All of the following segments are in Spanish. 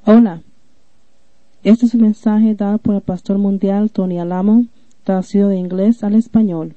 Hola, este es un mensaje dado por el pastor mundial Tony Alamo, traducido de inglés al español.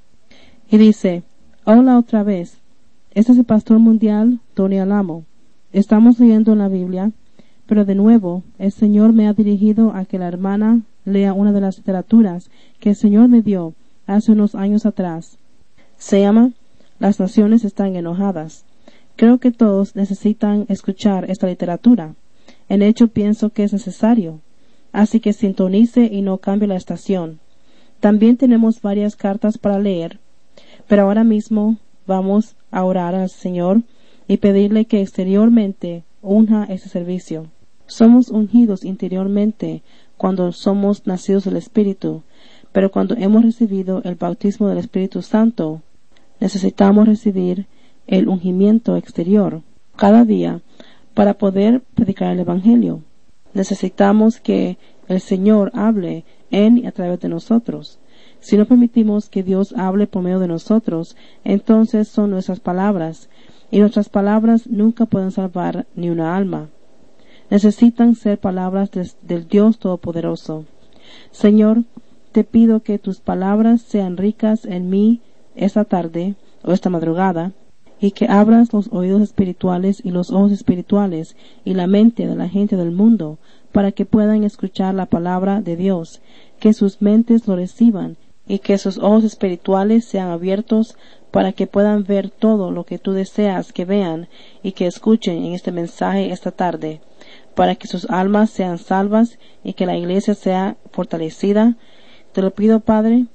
Y dice: hola otra vez, este es el pastor mundial Tony Alamo. Estamos leyendo la Biblia, pero de nuevo el Señor me ha dirigido a que la hermana lea una de las literaturas que el Señor me dio hace unos años atrás. Se llama Las naciones están enojadas. Creo que todos necesitan escuchar esta literatura. En hecho, pienso que es necesario. Así que sintonice y no cambie la estación. También tenemos varias cartas para leer, pero ahora mismo vamos a orar al Señor y pedirle que exteriormente unja este servicio. Somos ungidos interiormente cuando somos nacidos del Espíritu, pero cuando hemos recibido el bautismo del Espíritu Santo, necesitamos recibir el ungimiento exterior cada día para poder predicar el Evangelio. Necesitamos que el Señor hable en y a través de nosotros. Si no permitimos que Dios hable por medio de nosotros, entonces son nuestras palabras, y nuestras palabras nunca pueden salvar ni una alma. Necesitan ser palabras del Dios Todopoderoso. Señor, te pido que tus palabras sean ricas en mí esta tarde o esta madrugada, y que abras los oídos espirituales y los ojos espirituales y la mente de la gente del mundo para que puedan escuchar la palabra de Dios, que sus mentes lo reciban y que sus ojos espirituales sean abiertos para que puedan ver todo lo que tú deseas que vean y que escuchen en este mensaje esta tarde, para que sus almas sean salvas y que la iglesia sea fortalecida. Te lo pido, Padre,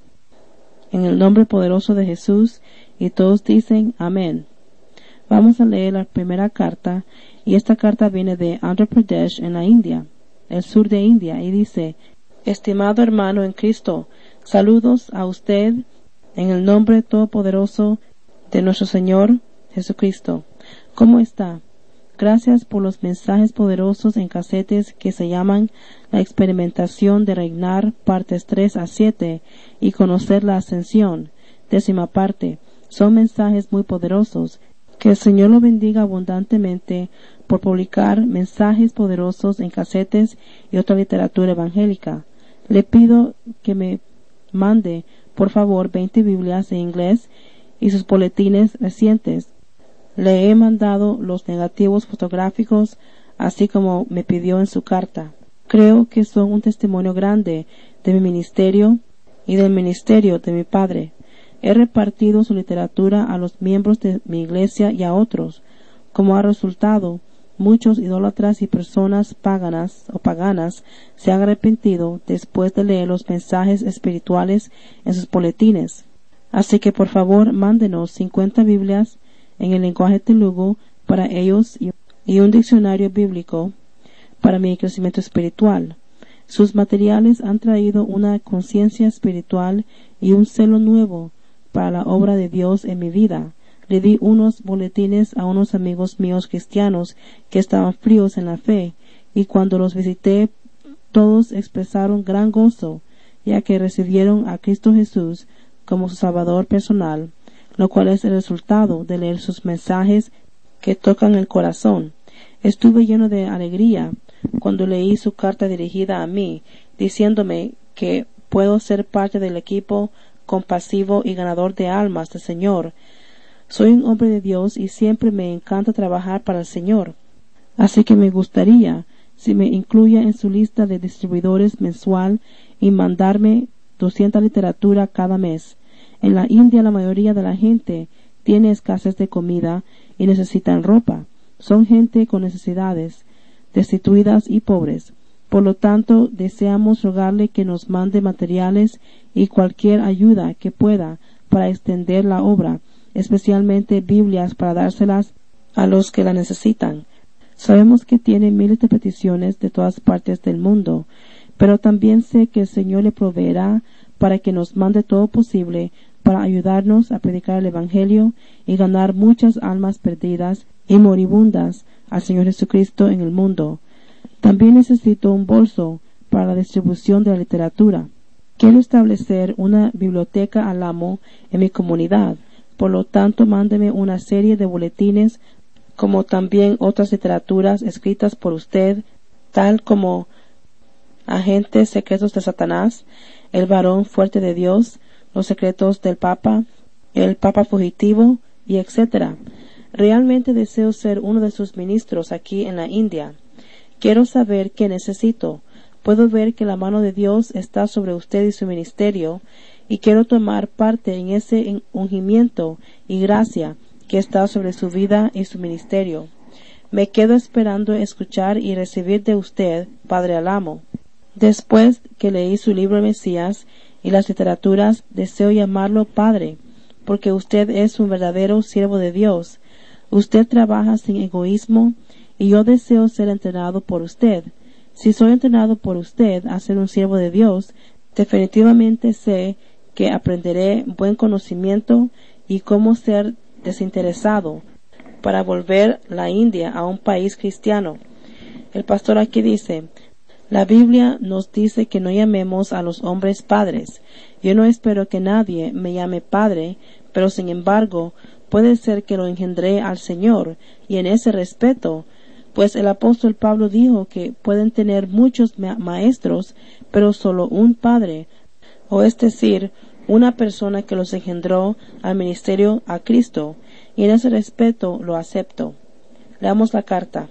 en el nombre poderoso de Jesús, y todos dicen amén. Vamos a leer la primera carta, y esta carta viene de Andhra Pradesh en la India, el sur de India, y dice: estimado hermano en Cristo, saludos a usted en el nombre todopoderoso de nuestro Señor Jesucristo. ¿Cómo está? Gracias por los mensajes poderosos en casetes que se llaman La experimentación de reinar, partes 3 a 7, y Conocer la ascensión, 10ª parte. Son mensajes muy poderosos. Que el Señor lo bendiga abundantemente por publicar mensajes poderosos en casetes y otra literatura evangélica. Le pido que me mande, por favor, 20 Biblias en inglés y sus boletines recientes. Le he mandado los negativos fotográficos, así como me pidió en su carta. Creo que son un testimonio grande de mi ministerio y del ministerio de mi padre. He repartido su literatura a los miembros de mi iglesia y a otros. Como ha resultado, muchos idólatras y personas paganas se han arrepentido después de leer los mensajes espirituales en sus boletines. Así que por favor mándenos 50 Biblias en el lenguaje telugu para ellos y un diccionario bíblico para mi crecimiento espiritual. Sus materiales han traído una conciencia espiritual y un celo nuevo para la obra de Dios en mi vida. Le di unos boletines a unos amigos míos cristianos que estaban fríos en la fe, y cuando los visité todos expresaron gran gozo, ya que recibieron a Cristo Jesús como su Salvador personal, lo cual es el resultado de leer sus mensajes que tocan el corazón. Estuve lleno de alegría cuando leí su carta dirigida a mí, diciéndome que puedo ser parte del equipo compasivo y ganador de almas del Señor. Soy un hombre de Dios y siempre me encanta trabajar para el Señor. Así que me gustaría si me incluya en su lista de distribuidores mensual y mandarme 200 literatura cada mes. En la India la mayoría de la gente tiene escasez de comida y necesitan ropa. Son gente con necesidades, destituidas y pobres. Por lo tanto, deseamos rogarle que nos mande materiales y cualquier ayuda que pueda para extender la obra, especialmente Biblias para dárselas a los que la necesitan. Sabemos que tiene miles de peticiones de todas partes del mundo, pero también sé que el Señor le proveerá para que nos mande todo posible para ayudarnos a predicar el Evangelio y ganar muchas almas perdidas y moribundas al Señor Jesucristo en el mundo. También necesito un bolso para la distribución de la literatura. Quiero establecer una biblioteca al amo en mi comunidad. Por lo tanto, mándeme una serie de boletines, como también otras literaturas escritas por usted tal como agentes secretos de Satanás, el varón fuerte de Dios, los secretos del Papa, el Papa fugitivo, y etc. Realmente deseo ser uno de sus ministros aquí en la India. Quiero saber qué necesito. Puedo ver que la mano de Dios está sobre usted y su ministerio, y quiero tomar parte en ese ungimiento y gracia que está sobre su vida y su ministerio. Me quedo esperando escuchar y recibir de usted, Padre Alamo. Después que leí su libro Mesías y las literaturas, deseo llamarlo Padre, porque usted es un verdadero siervo de Dios. Usted trabaja sin egoísmo y yo deseo ser entrenado por usted. Si soy entrenado por usted a ser un siervo de Dios, definitivamente sé que aprenderé buen conocimiento y cómo ser desinteresado para volver la India a un país cristiano. El pastor aquí dice, la Biblia nos dice que no llamemos a los hombres padres. Yo no espero que nadie me llame padre, pero sin embargo, puede ser que lo engendré al Señor, y en ese respeto, pues el apóstol Pablo dijo que pueden tener muchos maestros, pero solo un padre, o es decir, una persona que los engendró al ministerio a Cristo, y en ese respeto lo acepto. Leamos la carta.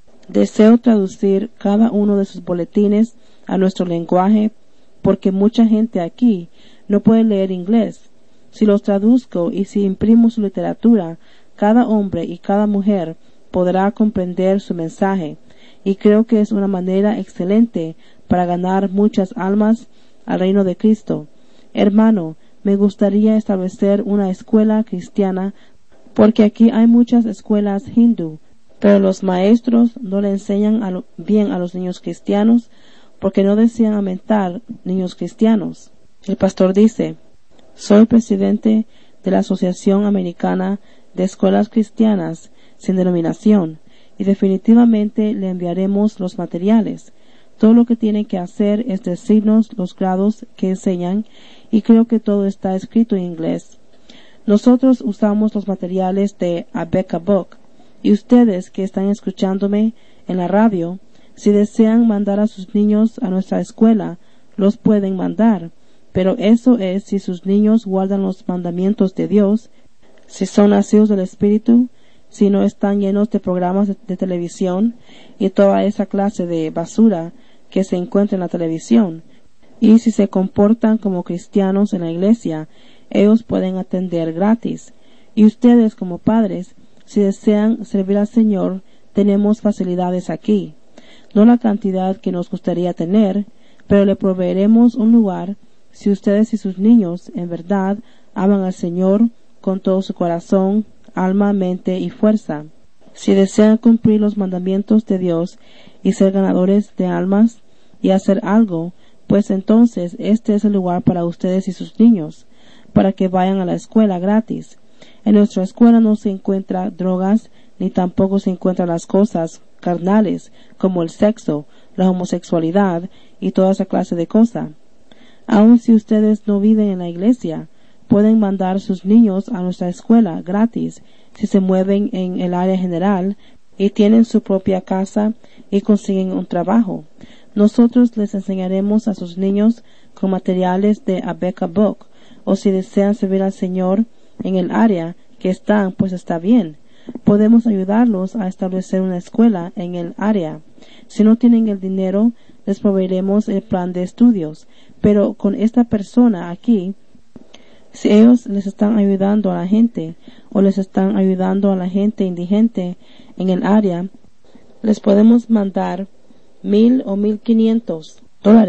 Deseo traducir cada uno de sus boletines a nuestro lenguaje porque mucha gente aquí no puede leer inglés. Si los traduzco y si imprimo su literatura, cada hombre y cada mujer podrá comprender su mensaje, y creo que es una manera excelente para ganar muchas almas al reino de Cristo. Hermano, me gustaría establecer una escuela cristiana porque aquí hay muchas escuelas hindú, pero los maestros no le enseñan bien a los niños cristianos porque no desean aumentar niños cristianos. El pastor dice, soy presidente de la Asociación Americana de Escuelas Cristianas sin denominación y definitivamente le enviaremos los materiales. Todo lo que tiene que hacer es decirnos los grados que enseñan y creo que todo está escrito en inglés. Nosotros usamos los materiales de Abeka Book y ustedes que están escuchándome en la radio, si desean mandar a sus niños a nuestra escuela, los pueden mandar, pero eso es si sus niños guardan los mandamientos de Dios, si son nacidos del Espíritu, si no están llenos de programas de televisión y toda esa clase de basura que se encuentra en la televisión, y si se comportan como cristianos en la iglesia, ellos pueden atender gratis. Y ustedes como padres, si desean servir al Señor, tenemos facilidades aquí. No la cantidad que nos gustaría tener, pero le proveeremos un lugar si ustedes y sus niños en verdad aman al Señor con todo su corazón, alma, mente y fuerza. Si desean cumplir los mandamientos de Dios y ser ganadores de almas y hacer algo, pues entonces este es el lugar para ustedes y sus niños, para que vayan a la escuela gratis. En nuestra escuela no se encuentra drogas, ni tampoco se encuentran las cosas carnales, como el sexo, la homosexualidad y toda esa clase de cosas. Aun si ustedes no viven en la iglesia, pueden mandar sus niños a nuestra escuela gratis si se mueven en el área general y tienen su propia casa y consiguen un trabajo. Nosotros les enseñaremos a sus niños con materiales de Abeka Book, o si desean servir al Señor en el área que están, pues está bien. Podemos ayudarlos a establecer una escuela en el área. Si no tienen el dinero, les proveeremos el plan de estudios. Pero con esta persona aquí, si ellos les están ayudando a la gente, o les están ayudando a la gente indigente en el área, les podemos mandar $1,000 o $1,500,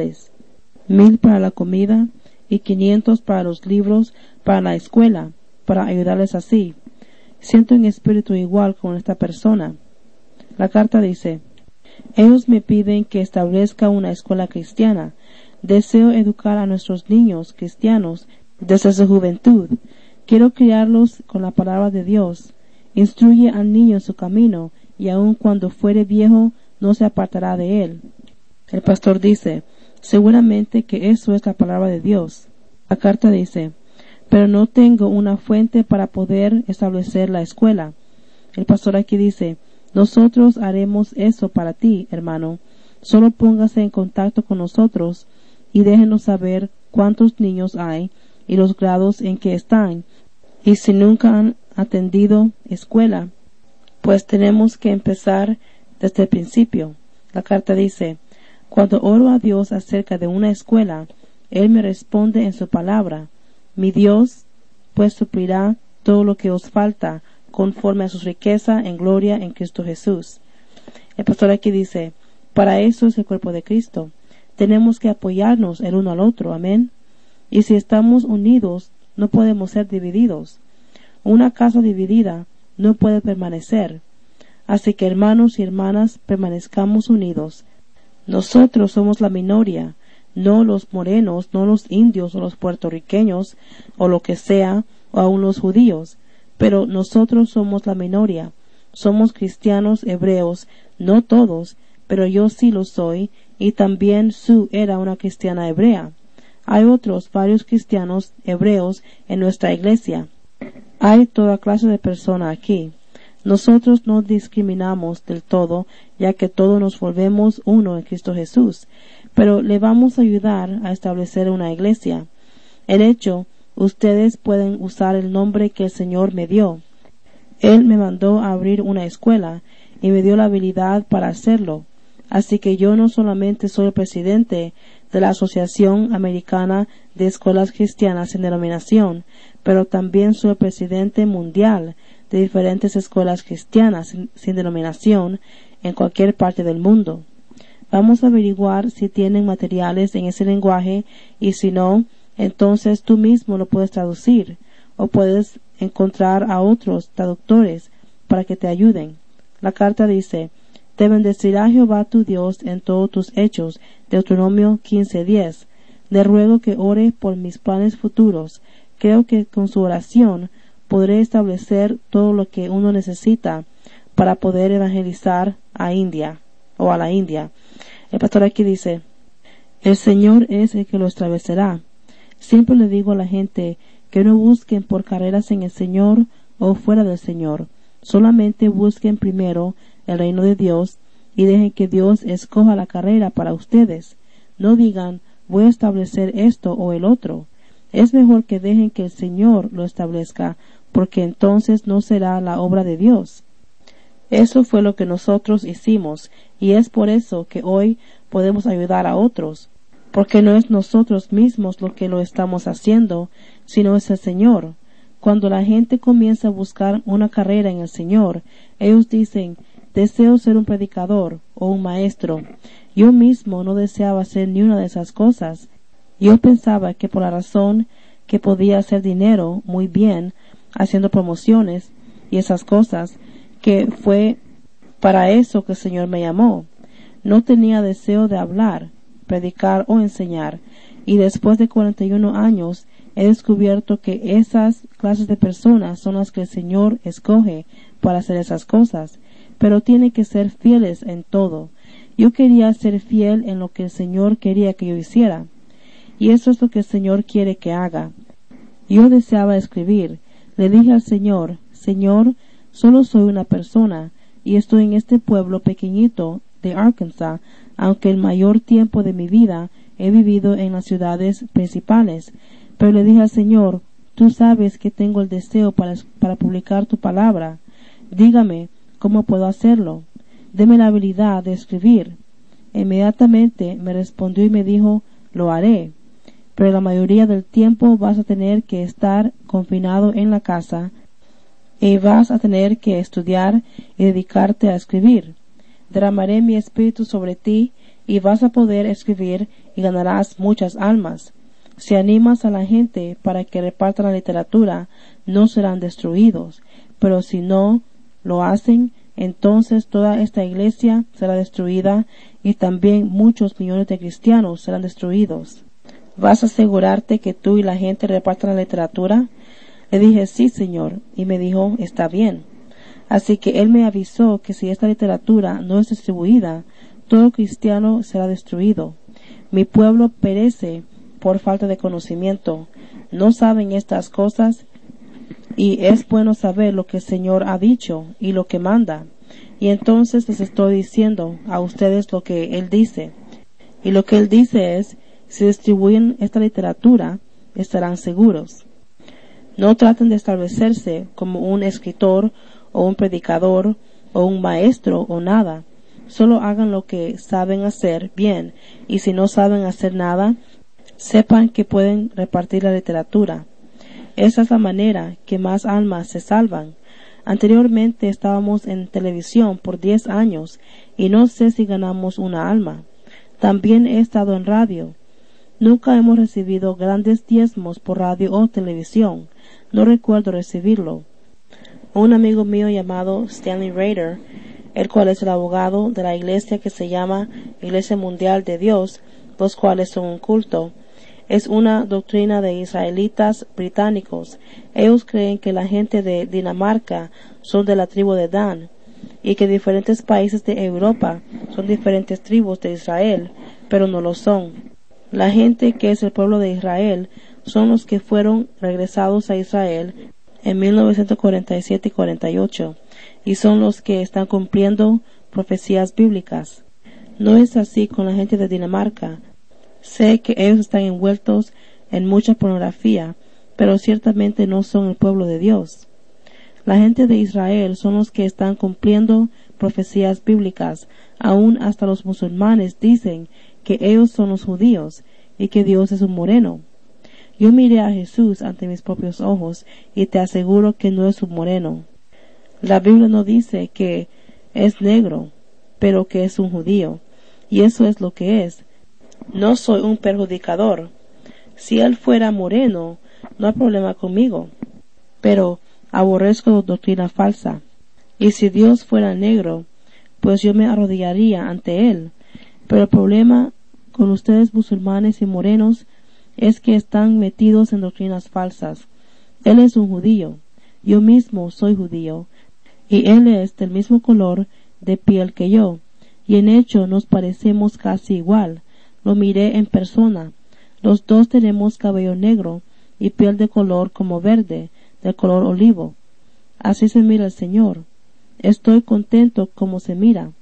$1,000 para la comida y $500 para los libros para la escuela, para ayudarles así. Siento en espíritu igual con esta persona. La carta dice, ellos me piden que establezca una escuela cristiana. Deseo educar a nuestros niños cristianos desde su juventud. Quiero criarlos con la palabra de Dios. Instruye al niño en su camino, y aun cuando fuere viejo, no se apartará de él. El pastor dice, seguramente que eso es la palabra de Dios. La carta dice, pero no tengo una fuente para poder establecer la escuela. El pastor aquí dice, nosotros haremos eso para ti, hermano. Solo póngase en contacto con nosotros y déjenos saber cuántos niños hay y los grados en que están, y si nunca han atendido escuela, pues tenemos que empezar desde el principio. La carta dice: cuando oro a Dios acerca de una escuela, Él me responde en su palabra. Mi Dios pues suplirá todo lo que os falta conforme a su riqueza en gloria en Cristo Jesús. El pastor aquí dice: para eso es el cuerpo de Cristo. Tenemos que apoyarnos el uno al otro. Amén. Y si estamos unidos, no podemos ser divididos. Una casa dividida no puede permanecer. Así que, hermanos y hermanas, permanezcamos unidos. Nosotros somos la minoría, no los morenos, no los indios o los puertorriqueños o lo que sea, o aun los judíos, pero nosotros somos la minoría. Somos cristianos hebreos, no todos, pero yo sí lo soy, y también Sue era una cristiana hebrea. Hay varios cristianos hebreos en nuestra iglesia. Hay toda clase de personas aquí. Nosotros no discriminamos del todo, ya que todos nos volvemos uno en Cristo Jesús, pero le vamos a ayudar a establecer una iglesia. El hecho, ustedes pueden usar el nombre que el Señor me dio. Él me mandó a abrir una escuela y me dio la habilidad para hacerlo. Así que yo no solamente soy el presidente de la Asociación Americana de Escuelas Cristianas sin Denominación, pero también soy el presidente mundial de diferentes escuelas cristianas sin denominación en cualquier parte del mundo. Vamos a averiguar si tienen materiales en ese lenguaje, y si no, entonces tú mismo lo puedes traducir, o puedes encontrar a otros traductores para que te ayuden. La carta dice: te bendecirá Jehová tu Dios en todos tus hechos. Deuteronomio 15:10. Le ruego que ore por mis planes futuros. Creo que con su oración podré establecer todo lo que uno necesita para poder evangelizar a India o a la India. El pastor aquí dice: el Señor es el que lo establecerá. Siempre le digo a la gente que no busquen por carreras en el Señor o fuera del Señor. Solamente busquen primero el reino de Dios y dejen que Dios escoja la carrera para ustedes. No digan: voy a establecer esto o el otro. Es mejor que dejen que el Señor lo establezca, porque entonces no será la obra de Dios. Eso fue lo que nosotros hicimos, y es por eso que hoy podemos ayudar a otros, porque no es nosotros mismos lo que lo estamos haciendo, sino es el Señor. Cuando la gente comienza a buscar una carrera en el Señor, ellos dicen: deseo ser un predicador o un maestro. Yo mismo no deseaba hacer ni una de esas cosas. Yo pensaba que por la razón que podía hacer dinero muy bien haciendo promociones y esas cosas, que fue para eso que el Señor me llamó. No tenía deseo de hablar, predicar o enseñar, y después de 41 años he descubierto que esas clases de personas son las que el Señor escoge para hacer esas cosas, pero tiene que ser fieles en todo. Yo quería ser fiel en lo que el Señor quería que yo hiciera, y eso es lo que el Señor quiere que haga. Yo deseaba escribir. Le dije al Señor: Señor, solo soy una persona, y estoy en este pueblo pequeñito de Arkansas, aunque el mayor tiempo de mi vida he vivido en las ciudades principales. Pero le dije al Señor: tú sabes que tengo el deseo para publicar tu palabra. Dígame cómo puedo hacerlo. Deme la habilidad de escribir. Inmediatamente me respondió y me dijo: lo haré. Pero la mayoría del tiempo vas a tener que estar confinado en la casa y vas a tener que estudiar y dedicarte a escribir. Derramaré mi espíritu sobre ti y vas a poder escribir y ganarás muchas almas. Si animas a la gente para que reparta la literatura, no serán destruidos, pero si no lo hacen, entonces toda esta iglesia será destruida y también muchos millones de cristianos serán destruidos. ¿Vas a asegurarte que tú y la gente repartan la literatura? Le dije: sí, Señor, y me dijo: está bien. Así que Él me avisó que si esta literatura no es distribuida, todo cristiano será destruido. Mi pueblo perece por falta de conocimiento. No saben estas cosas, y es bueno saber lo que el Señor ha dicho y lo que manda. Y entonces les estoy diciendo a ustedes lo que él dice. Y lo que él dice es, si distribuyen esta literatura, estarán seguros. No traten de establecerse como un escritor o un predicador o un maestro o nada. Solo hagan lo que saben hacer bien, y si no saben hacer nada, sepan que pueden repartir la literatura. Esa es la manera que más almas se salvan. Anteriormente estábamos en televisión por 10 años y no sé si ganamos una alma. También he estado en radio. Nunca hemos recibido grandes diezmos por radio o televisión. No recuerdo recibirlo. Un amigo mío llamado Stanley Rader, el cual es el abogado de la iglesia que se llama Iglesia Mundial de Dios, los cuales son un culto, es una doctrina de israelitas británicos. Ellos creen que la gente de Dinamarca son de la tribu de Dan, y que diferentes países de Europa son diferentes tribus de Israel, pero no lo son. La gente que es el pueblo de Israel son los que fueron regresados a Israel en 1947 y 48, y son los que están cumpliendo profecías bíblicas. No es así con la gente de Dinamarca. Sé que ellos están envueltos en mucha pornografía, pero ciertamente no son el pueblo de Dios. La gente de Israel son los que están cumpliendo profecías bíblicas. Aún hasta los musulmanes dicen que ellos son los judíos y que Dios es un moreno. Yo miré a Jesús ante mis propios ojos y te aseguro que no es un moreno. La Biblia no dice que es negro, pero que es un judío, y eso es lo que es. No soy un perjudicador. Si él fuera moreno, no hay problema conmigo, pero aborrezco doctrina falsa. Y si Dios fuera negro, pues yo me arrodillaría ante él. Pero el problema con ustedes musulmanes y morenos es que están metidos en doctrinas falsas. Él es un judío, yo mismo soy judío, y él es del mismo color de piel que yo, y en hecho nos parecemos casi igual. Lo miré en persona. Los dos tenemos cabello negro y piel de color como verde, de color olivo. Así se mira el Señor. Estoy contento como se mira.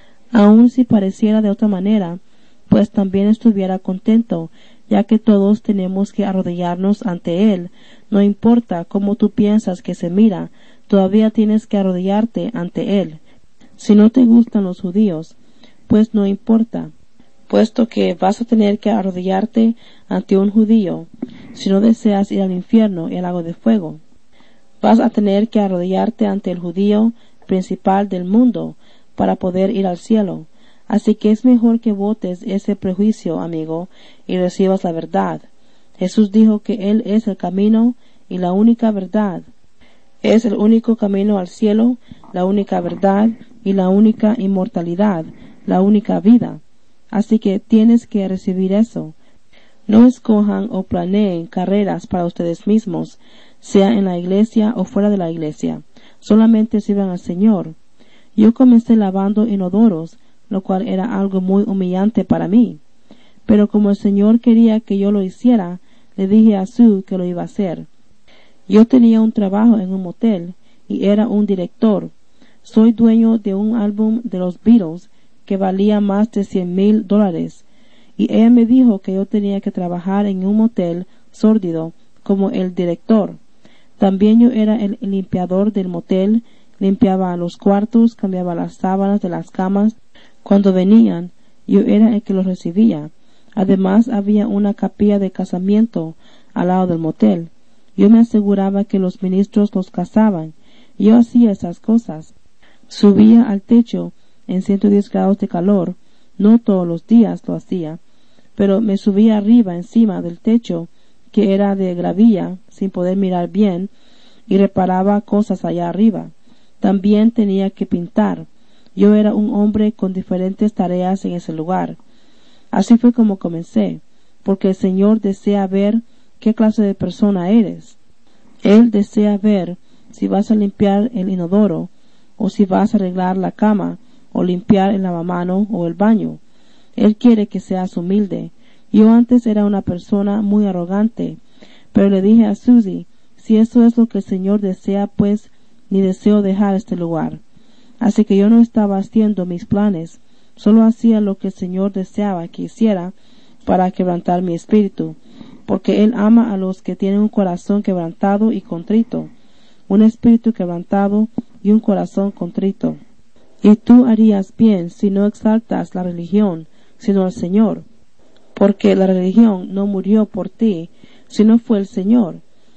Aun si pareciera de otra manera, pues también estuviera contento, ya que todos tenemos que arrodillarnos ante Él. No importa cómo tú piensas que se mira, todavía tienes que arrodillarte ante Él. Si no te gustan los judíos, pues no importa, puesto que vas a tener que arrodillarte ante un judío. Si no deseas ir al infierno y al lago de fuego, vas a tener que arrodillarte ante el judío principal del mundo para poder ir al cielo. Así que es mejor que votes ese prejuicio, amigo, y recibas la verdad. Jesús dijo que Él es el camino y la única verdad. Es el único camino al cielo, la única verdad y la única inmortalidad, la única vida. Así que tienes que recibir eso. No escojan o planeen carreras para ustedes mismos, sea en la iglesia o fuera de la iglesia. Solamente sirvan al Señor. Yo comencé lavando inodoros, lo cual era algo muy humillante para mí. Pero como el Señor quería que yo lo hiciera, le dije a Sue que lo iba a hacer. Yo tenía un trabajo en un motel y era un director. Soy dueño de un álbum de los Beatles que valía más de $100,000, y ella me dijo que yo tenía que trabajar en un motel sórdido como el director. También yo era el limpiador del motel, limpiaba los cuartos, cambiaba las sábanas de las camas. Cuando venían, yo era el que los recibía. Además, había una capilla de casamiento al lado del motel. Yo me aseguraba que los ministros los casaban. Yo hacía esas cosas. Subía al techo en 110 grados de calor. No todos los días lo hacía, pero me subía arriba encima del techo, que era de gravilla, sin poder mirar bien, y reparaba cosas allá arriba. También tenía que pintar. Yo era un hombre con diferentes tareas en ese lugar. Así fue como comencé, porque el Señor desea ver qué clase de persona eres. Él desea ver si vas a limpiar el inodoro, o si vas a arreglar la cama, o limpiar el lavamano o el baño. Él quiere que seas humilde. Yo antes era una persona muy arrogante, pero le dije a Susie, si eso es lo que el Señor desea, pues ni deseo dejar este lugar. Así que yo no estaba haciendo mis planes, solo hacía lo que el Señor deseaba que hiciera para quebrantar mi espíritu, porque Él ama a los que tienen un corazón quebrantado y contrito, un espíritu quebrantado y un corazón contrito. Y tú harías bien si no exaltas la religión, sino al Señor, porque la religión no murió por ti, sino fue el Señor,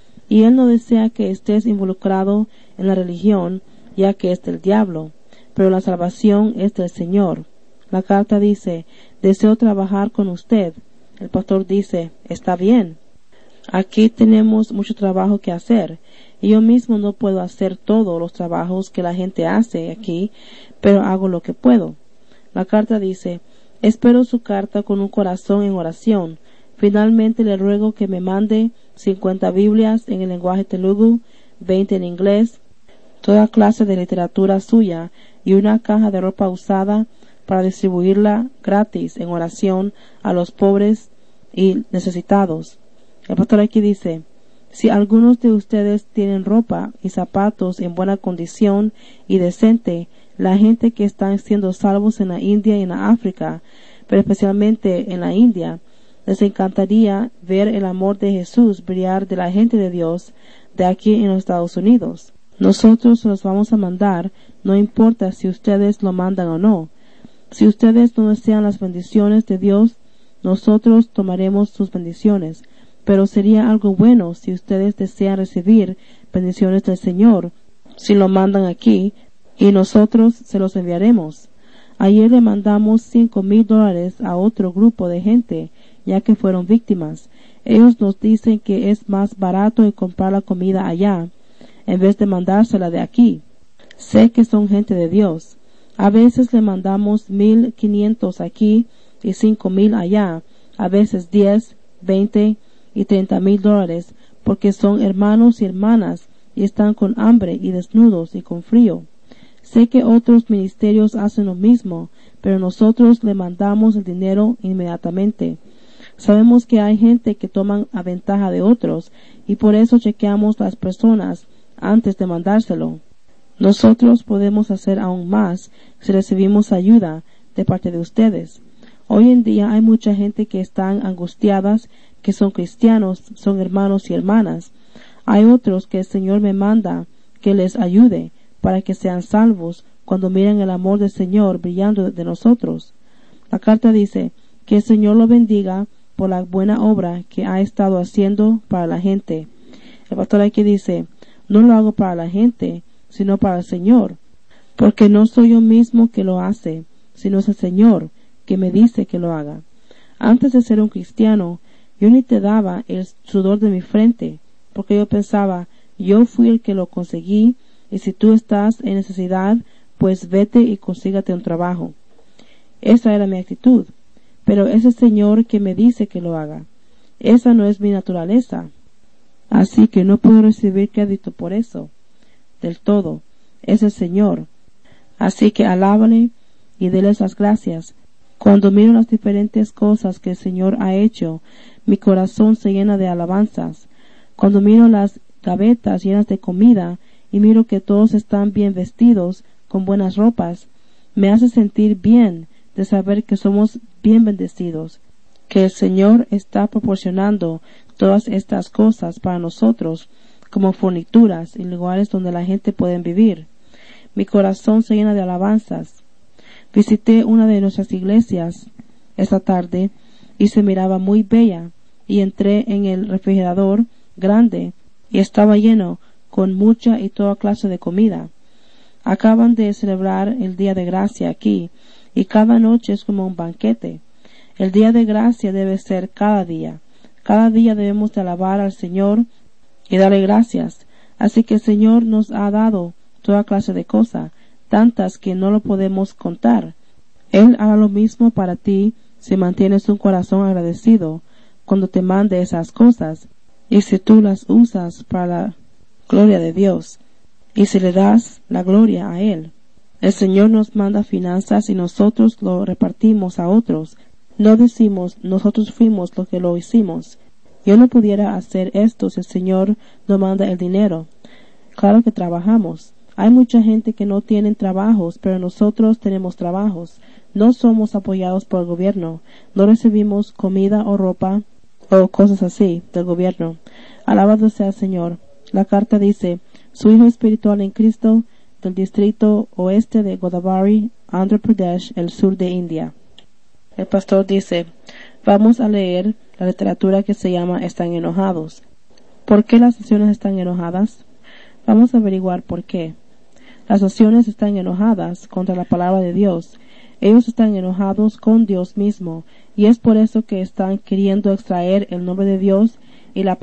y Él no desea que estés involucrado en la religión, ya que es del diablo, pero la salvación es del Señor. La carta dice, deseo trabajar con usted. El pastor dice, está bien. Aquí tenemos mucho trabajo que hacer, y yo mismo no puedo hacer todos los trabajos que la gente hace aquí, pero hago lo que puedo. La carta dice, espero su carta con un corazón en oración. Finalmente le ruego que me mande 50 Biblias en el lenguaje telugu, 20 en inglés, toda clase de literatura suya y una caja de ropa usada para distribuirla gratis en oración a los pobres y necesitados. El pastor aquí dice, si algunos de ustedes tienen ropa y zapatos en buena condición y decente, la gente que están siendo salvos en la India y en la África, pero especialmente en la India, les encantaría ver el amor de Jesús brillar de la gente de Dios de aquí en los Estados Unidos. Nosotros los vamos a mandar, no importa si ustedes lo mandan o no. Si ustedes no desean las bendiciones de Dios, nosotros tomaremos sus bendiciones. Pero sería algo bueno si ustedes desean recibir bendiciones del Señor, si lo mandan aquí, y nosotros se los enviaremos. Ayer le mandamos $5,000 a otro grupo de gente, ya que fueron víctimas. Ellos nos dicen que es más barato comprar la comida allá, en vez de mandársela de aquí. Sé que son gente de Dios. A veces le mandamos 1,500 aquí y 5,000 allá, a veces 10, 20 y $30,000, porque son hermanos y hermanas y están con hambre y desnudos y con frío. Sé que otros ministerios hacen lo mismo, pero nosotros le mandamos el dinero inmediatamente. Sabemos que hay gente que toman a ventaja de otros y por eso chequeamos las personas antes de mandárselo. Nosotros podemos hacer aún más si recibimos ayuda de parte de ustedes. Hoy en día hay mucha gente que están angustiadas, que son cristianos, son hermanos y hermanas. Hay otros que el Señor me manda que les ayude para que sean salvos cuando miren el amor del Señor brillando de nosotros. La carta dice que el Señor lo bendiga por la buena obra que ha estado haciendo para la gente. El pastor aquí dice, no lo hago para la gente, sino para el Señor, porque no soy yo mismo que lo hace, sino es el Señor que me dice que lo haga. Antes de ser un cristiano, yo ni te daba el sudor de mi frente, porque yo pensaba, yo fui el que lo conseguí, y si tú estás en necesidad, pues vete y consígate un trabajo. Esa era mi actitud, pero es el Señor que me dice que lo haga. Esa no es mi naturaleza, así que no puedo recibir crédito por eso. Del todo, es el Señor. Así que alábale y déles las gracias. Cuando miro las diferentes cosas que el Señor ha hecho, mi corazón se llena de alabanzas. Cuando miro las gavetas llenas de comida y miro que todos están bien vestidos, con buenas ropas, me hace sentir bien de saber que somos bien bendecidos, que el Señor está proporcionando todas estas cosas para nosotros como fornituras y lugares donde la gente puede vivir. Mi corazón se llena de alabanzas. Visité una de nuestras iglesias esta tarde y se miraba muy bella, y entré en el refrigerador grande y estaba lleno con mucha y toda clase de comida. Acaban de celebrar el Día de Gracia aquí, y cada noche es como un banquete. El Día de Gracia debe ser cada día. Cada día debemos de alabar al Señor y darle gracias. Así que el Señor nos ha dado toda clase de cosas, tantas que no lo podemos contar. Él hará lo mismo para ti si mantienes un corazón agradecido cuando te mande esas cosas, y si tú las usas para la gloria de Dios, y si le das la gloria a Él. El Señor nos manda finanzas y nosotros lo repartimos a otros. No decimos, nosotros fuimos los que lo hicimos. Yo no pudiera hacer esto si el Señor no manda el dinero. Claro que trabajamos. Hay mucha gente que no tienen trabajos, pero nosotros tenemos trabajos. No somos apoyados por el gobierno. No recibimos comida o ropa o cosas así del gobierno. Alabado sea el Señor. La carta dice, su hijo espiritual en Cristo, del distrito oeste de Godavari, Andhra Pradesh, el sur de India. El pastor dice, vamos a leer la literatura que se llama Están enojados. ¿Por qué las naciones están enojadas? Vamos a averiguar por qué. Las naciones están enojadas contra la palabra de Dios. Ellos están enojados con Dios mismo, y es por eso que están queriendo extraer el nombre de Dios y la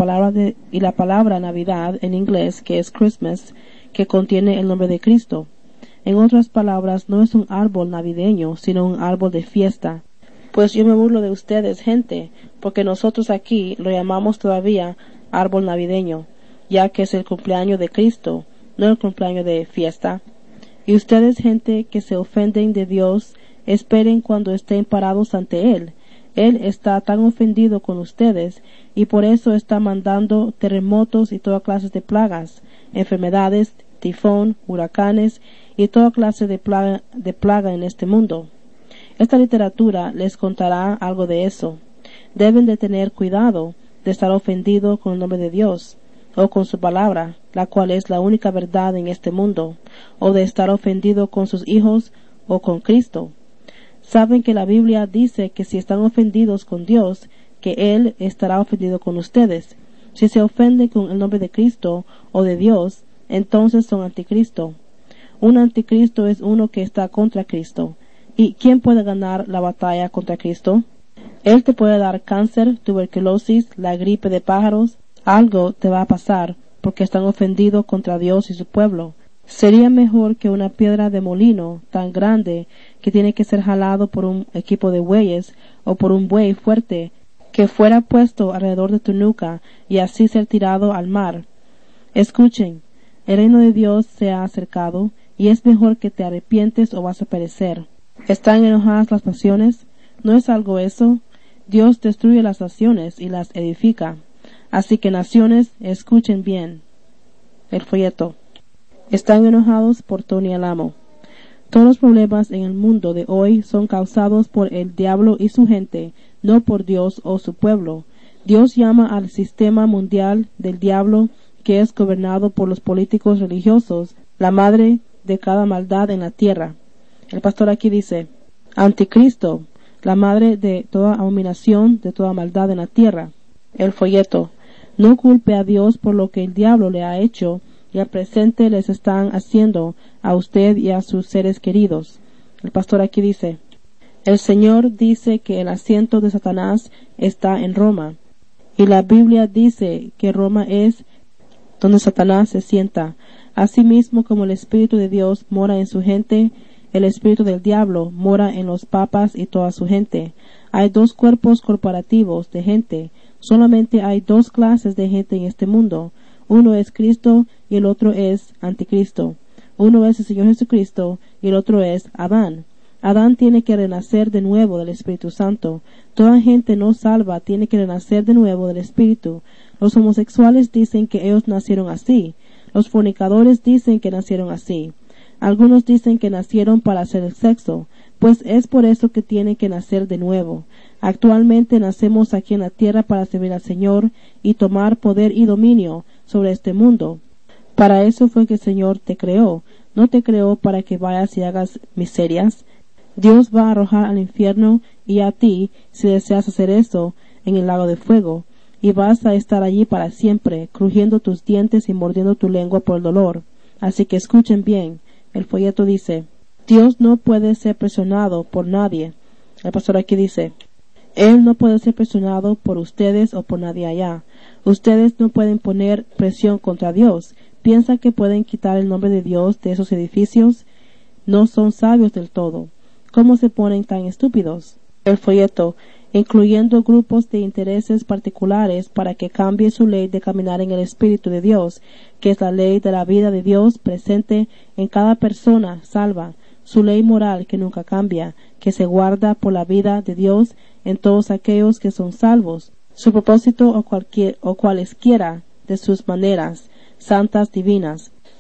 palabra Navidad en inglés, que es Christmas, que contiene el nombre de Cristo. En otras palabras, no es un árbol navideño, sino un árbol de fiesta. Pues yo me burlo de ustedes, gente, porque nosotros aquí lo llamamos todavía árbol navideño, ya que es el cumpleaños de Cristo, no el cumpleaños de fiesta. Y ustedes, gente que se ofenden de Dios, esperen cuando estén parados ante Él. Él está tan ofendido con ustedes, y por eso está mandando terremotos y toda clase de plagas, enfermedades, tifón, huracanes y toda clase de plaga en este mundo. Esta literatura les contará algo de eso. Deben de tener cuidado de estar ofendido con el nombre de Dios, o con su palabra, la cual es la única verdad en este mundo, o de estar ofendido con sus hijos o con Cristo. Saben que la Biblia dice que si están ofendidos con Dios, que Él estará ofendido con ustedes. Si se ofenden con el nombre de Cristo o de Dios, entonces son anticristo. Un anticristo es uno que está contra Cristo. ¿Y quién puede ganar la batalla contra Cristo? Él te puede dar cáncer, tuberculosis, la gripe de pájaros. Algo te va a pasar porque están ofendidos contra Dios y su pueblo. Sería mejor que una piedra de molino tan grande que tiene que ser jalado por un equipo de bueyes o por un buey fuerte que fuera puesto alrededor de tu nuca y así ser tirado al mar. Escuchen, el reino de Dios se ha acercado y es mejor que te arrepientes o vas a perecer. ¿Están enojadas las naciones? ¿No es algo eso? Dios destruye las naciones y las edifica. Así que naciones, escuchen bien. El folleto. Están enojados por Tony Alamo. Todos los problemas en el mundo de hoy son causados por el diablo y su gente, no por Dios o su pueblo. Dios llama al sistema mundial del diablo, que es gobernado por los políticos religiosos, la madre de cada maldad en la tierra. El pastor aquí dice, Anticristo, la madre de toda abominación, de toda maldad en la tierra. El folleto. No culpe a Dios por lo que el diablo le ha hecho y al presente les están haciendo a usted y a sus seres queridos. El pastor aquí dice, el Señor dice que el asiento de Satanás está en Roma, y la Biblia dice que Roma es donde Satanás se sienta. Asimismo como el Espíritu de Dios mora en su gente, el espíritu del diablo mora en los papas y toda su gente. Hay dos cuerpos corporativos de gente. Solamente hay dos clases de gente en este mundo. Uno es Cristo y el otro es Anticristo. Uno es el Señor Jesucristo y el otro es Adán. Adán tiene que renacer de nuevo del Espíritu Santo. Toda gente no salva tiene que renacer de nuevo del Espíritu. Los homosexuales dicen que ellos nacieron así. Los fornicadores dicen que nacieron así. Algunos dicen que nacieron para hacer el sexo, pues es por eso que tienen que nacer de nuevo. Actualmente nacemos aquí en la tierra para servir al Señor y tomar poder y dominio sobre este mundo. Para eso fue que el Señor te creó. No te creó para que vayas y hagas miserias. Dios va a arrojar al infierno y a ti, si deseas hacer eso, en el lago de fuego, y vas a estar allí para siempre, crujiendo tus dientes y mordiendo tu lengua por el dolor. Así que escuchen bien. El folleto dice, Dios no puede ser presionado por nadie. El pastor aquí dice, Él no puede ser presionado por ustedes o por nadie allá. Ustedes no pueden poner presión contra Dios. ¿Piensan que pueden quitar el nombre de Dios de esos edificios? No son sabios del todo. ¿Cómo se ponen tan estúpidos? El folleto, incluyendo grupos de intereses particulares para que cambie su ley de caminar en el Espíritu de Dios, que es la ley de la vida de Dios presente en cada persona salva, su ley moral que nunca cambia, que se guarda por la vida de Dios en todos aquellos que son salvos, su propósito o cualesquiera de sus maneras santas divinas.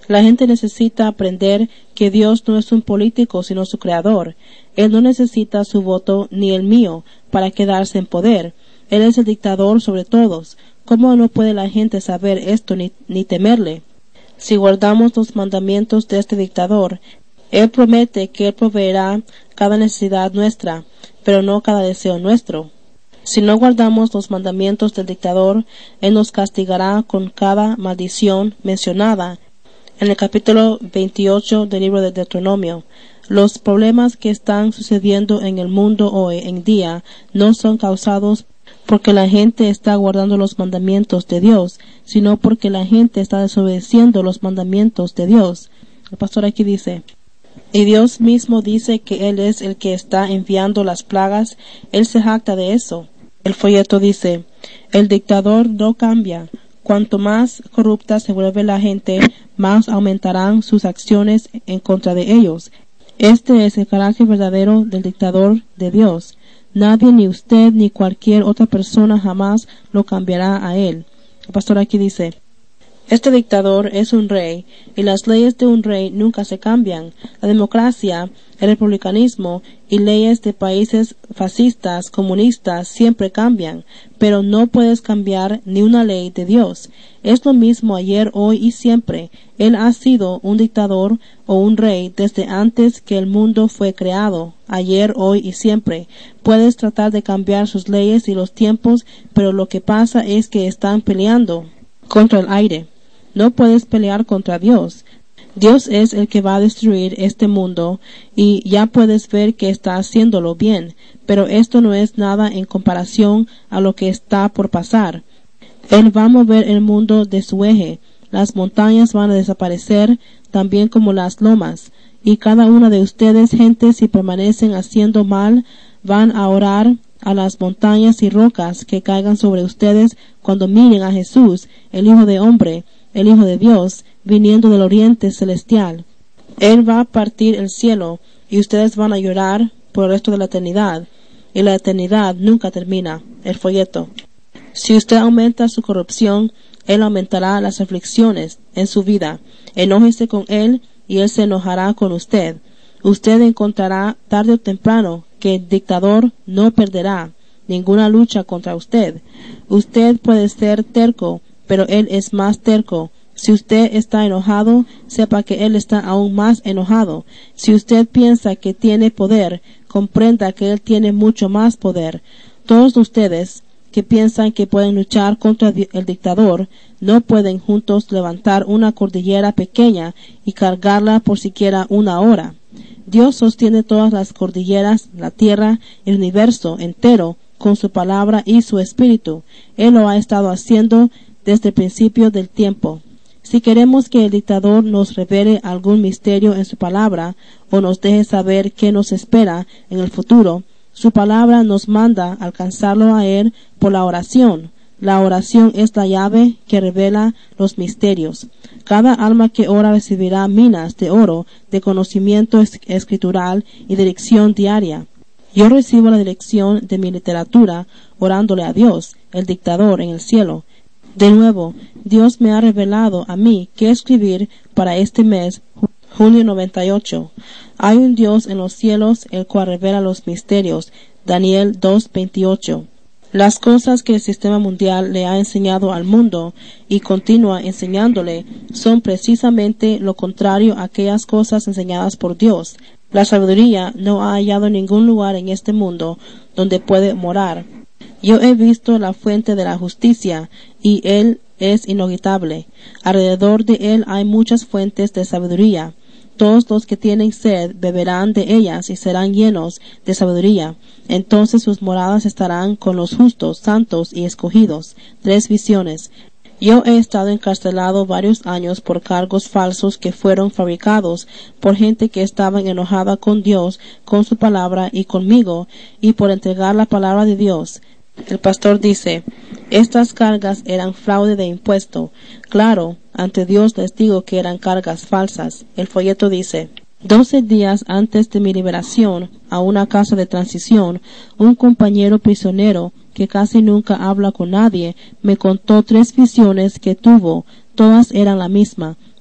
La gente necesita aprender que Dios no es un político sino su creador. Él no necesita su voto ni el mío para quedarse en poder. Él es el dictador sobre todos. ¿Cómo no puede la gente saber esto ni temerle? Si guardamos los mandamientos de este dictador, Él promete que Él proveerá cada necesidad nuestra, pero no cada deseo nuestro. Si no guardamos los mandamientos del dictador, Él nos castigará con cada maldición mencionada en el capítulo 28 del libro de Deuteronomio. Los problemas que están sucediendo en el mundo hoy en día no son causados porque la gente está guardando los mandamientos de Dios, sino porque la gente está desobedeciendo los mandamientos de Dios. El pastor aquí dice, y Dios mismo dice que Él es el que está enviando las plagas. Él se jacta de eso. El folleto dice, el dictador no cambia. Cuanto más corrupta se vuelve la gente, más aumentarán sus acciones en contra de ellos. Este es el carácter verdadero del dictador de Dios. Nadie, ni usted, ni cualquier otra persona jamás lo cambiará a él. El pastor aquí dice, este dictador es un rey, y las leyes de un rey nunca se cambian. La democracia, el republicanismo y leyes de países fascistas, comunistas siempre cambian, pero no puedes cambiar ni una ley de Dios. Es lo mismo ayer, hoy y siempre. Él ha sido un dictador o un rey desde antes que el mundo fue creado, ayer, hoy y siempre. Puedes tratar de cambiar sus leyes y los tiempos, pero lo que pasa es que están peleando contra el aire. No puedes pelear contra Dios. Dios es el que va a destruir este mundo y ya puedes ver que está haciéndolo bien, pero esto no es nada en comparación a lo que está por pasar. Él va a mover el mundo de su eje. Las montañas van a desaparecer, también como las lomas, y cada una de ustedes, gente, si permanecen haciendo mal, van a orar a las montañas y rocas que caigan sobre ustedes cuando miren a Jesús, el Hijo de Hombre, el Hijo de Dios, viniendo del oriente celestial. Él va a partir el cielo, y ustedes van a llorar por el resto de la eternidad, y la eternidad nunca termina. El folleto. Si usted aumenta su corrupción, Él aumentará las aflicciones en su vida. Enójese con Él, y Él se enojará con usted. Usted encontrará tarde o temprano que el dictador no perderá ninguna lucha contra usted. Usted puede ser terco, pero Él es más terco. Si usted está enojado, sepa que Él está aún más enojado. Si usted piensa que tiene poder, comprenda que Él tiene mucho más poder. Todos ustedes que piensan que pueden luchar contra el dictador, no pueden juntos levantar una cordillera pequeña y cargarla por siquiera una hora. Dios sostiene todas las cordilleras, la tierra, el universo entero, con su palabra y su espíritu. Él lo ha estado haciendo desde el principio del tiempo. Si queremos que el dictador nos revele algún misterio en su palabra o nos deje saber qué nos espera en el futuro, su palabra nos manda alcanzarlo a Él por la oración. La oración es la llave que revela los misterios. Cada alma que ora recibirá minas de oro de conocimiento escritural y dirección diaria. Yo recibo la dirección de mi literatura orándole a Dios, el dictador en el cielo. De nuevo, Dios me ha revelado a mí qué escribir para este mes, junio 98. Hay un Dios en los cielos, el cual revela los misterios. Daniel 2:28. Las cosas que el sistema mundial le ha enseñado al mundo y continúa enseñándole son precisamente lo contrario a aquellas cosas enseñadas por Dios. La sabiduría no ha hallado ningún lugar en este mundo donde puede morar. Yo he visto la fuente de la justicia, y Él es inagotable. Alrededor de Él hay muchas fuentes de sabiduría. Todos los que tienen sed beberán de ellas y serán llenos de sabiduría. Entonces sus moradas estarán con los justos, santos y escogidos. 3 visiones. Yo he estado encarcelado varios años por cargos falsos que fueron fabricados por gente que estaba enojada con Dios, con su palabra y conmigo, y por entregar la palabra de Dios. El pastor dice, estas cargas eran fraude de impuesto. Claro, ante Dios les digo que eran cargas falsas. El folleto dice, 12 días antes de mi liberación a una casa de transición, un compañero prisionero que casi nunca habla con nadie me contó 3 visiones que tuvo. Todas eran la misma.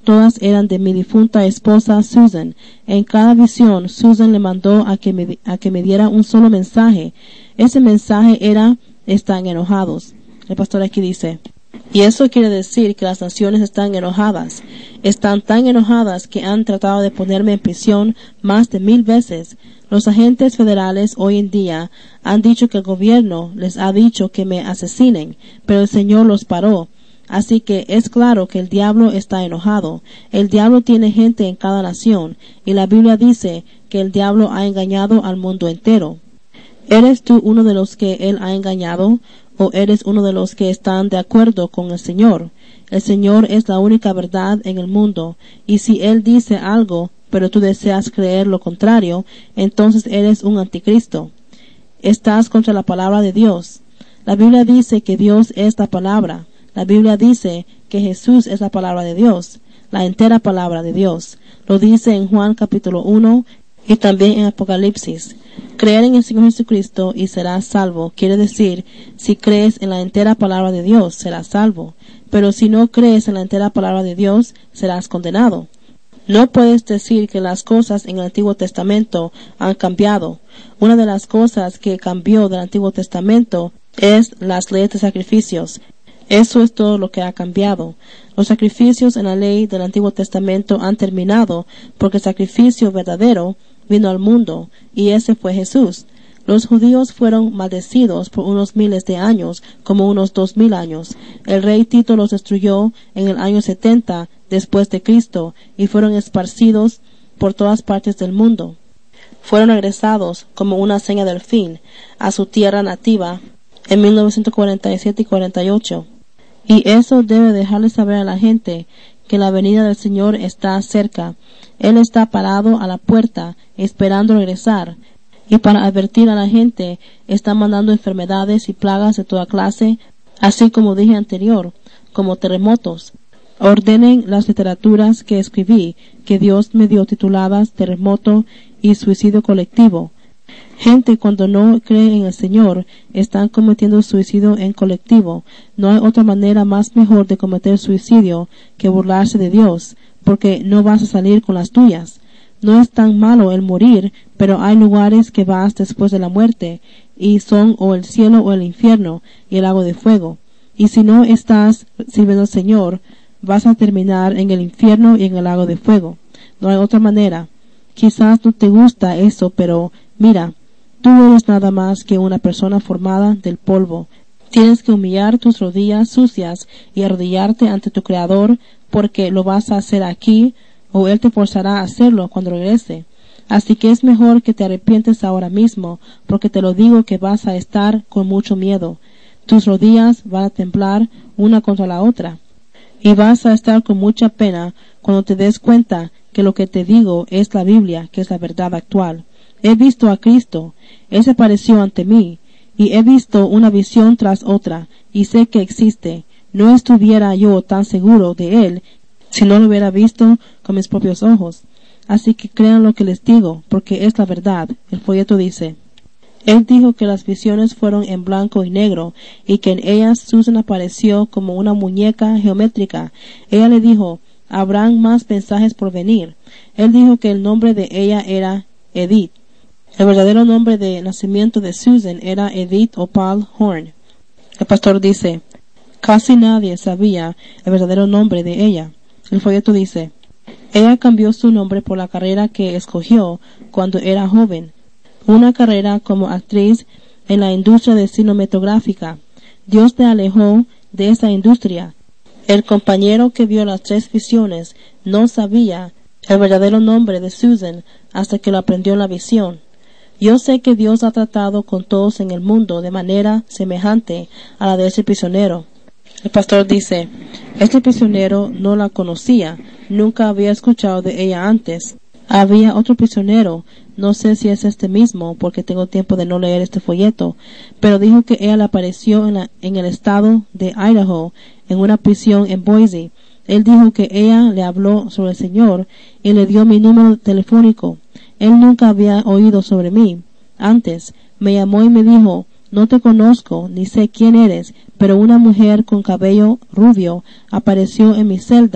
Todas eran de mi difunta esposa Susan. En cada visión, Susan le mandó a que me diera un solo mensaje. Ese mensaje era: están enojados. El pastor aquí dice, y eso quiere decir que las naciones están enojadas. Están tan enojadas que han tratado de ponerme en prisión más de 1000 veces. Los agentes federales hoy en día han dicho que el gobierno les ha dicho que me asesinen, pero el Señor los paró. Así que es claro que el diablo está enojado. El diablo tiene gente en cada nación, y la Biblia dice que el diablo ha engañado al mundo entero. ¿Eres tú uno de los que él ha engañado, o eres uno de los que están de acuerdo con el Señor? El Señor es la única verdad en el mundo, y si Él dice algo, pero tú deseas creer lo contrario, entonces eres un anticristo. Estás contra la palabra de Dios. La Biblia dice que Dios es la palabra. La Biblia dice que Jesús es la palabra de Dios, la entera palabra de Dios. Lo dice en Juan capítulo 1 y también en Apocalipsis. Creer en el Señor Jesucristo y serás salvo. Quiere decir, si crees en la entera palabra de Dios, serás salvo. Pero si no crees en la entera palabra de Dios, serás condenado. No puedes decir que las cosas en el Antiguo Testamento han cambiado. Una de las cosas que cambió del Antiguo Testamento es las leyes de sacrificios. Eso es todo lo que ha cambiado. Los sacrificios en la ley del Antiguo Testamento han terminado porque el sacrificio verdadero vino al mundo, y ese fue Jesús. Los judíos fueron maldecidos por unos miles de años, como unos 2000 años. El rey Tito los destruyó en el año 70 después de Cristo, y fueron esparcidos por todas partes del mundo. Fueron regresados como una seña del fin a su tierra nativa en 1947 y 48. Y eso debe dejarle saber a la gente que la venida del Señor está cerca. Él está parado a la puerta, esperando regresar. Y para advertir a la gente, está mandando enfermedades y plagas de toda clase, así como dije anterior, como terremotos. Ordenen las literaturas que escribí, que Dios me dio tituladas Terremoto y Suicidio Colectivo. Gente cuando no cree en el Señor están cometiendo suicidio en colectivo. No hay otra manera más mejor de cometer suicidio que burlarse de Dios, porque no vas a salir con las tuyas. No es tan malo el morir, pero hay lugares que vas después de la muerte, y son o el cielo o el infierno y el lago de fuego. Y si no estás sirviendo al Señor, vas a terminar en el infierno y en el lago de fuego. No hay otra manera. Quizás no te gusta eso, pero mira, tú eres nada más que una persona formada del polvo. Tienes que humillar tus rodillas sucias y arrodillarte ante tu Creador, porque lo vas a hacer aquí, o Él te forzará a hacerlo cuando regrese. Así que es mejor que te arrepientes ahora mismo, porque te lo digo que vas a estar con mucho miedo. Tus rodillas van a temblar una contra la otra, y vas a estar con mucha pena cuando te des cuenta que lo que te digo es la Biblia, que es la verdad actual. He visto a Cristo, Él se apareció ante mí, y he visto una visión tras otra, y sé que existe. No estuviera yo tan seguro de Él si no lo hubiera visto con mis propios ojos. Así que crean lo que les digo, porque es la verdad. El folleto dice, Él dijo que las visiones fueron en blanco y negro, y que en ellas Susan apareció como una muñeca geométrica. Ella le dijo, habrán más mensajes por venir. Él dijo que el nombre de ella era Edith. El verdadero nombre de nacimiento de Susan era Edith Opal Horn. El pastor dice, casi nadie sabía el verdadero nombre de ella. El folleto dice, ella cambió su nombre por la carrera que escogió cuando era joven, una carrera como actriz en la industria de cinematográfica. Dios la alejó de esa industria. El compañero que vio las 3 visiones no sabía el verdadero nombre de Susan hasta que lo aprendió en la visión. Yo sé que Dios ha tratado con todos en el mundo de manera semejante a la de ese prisionero. El pastor dice, este prisionero no la conocía, nunca había escuchado de ella antes. Había otro prisionero, no sé si es este mismo, porque tengo tiempo de no leer este folleto, pero dijo que ella le apareció en el estado de Idaho, en una prisión en Boise. Él dijo que ella le habló sobre el Señor y le dio mi número telefónico. Él nunca había oído sobre mí antes. Me llamó y me dijo, no te conozco ni sé quién eres, pero una mujer con cabello rubio apareció en mi celda.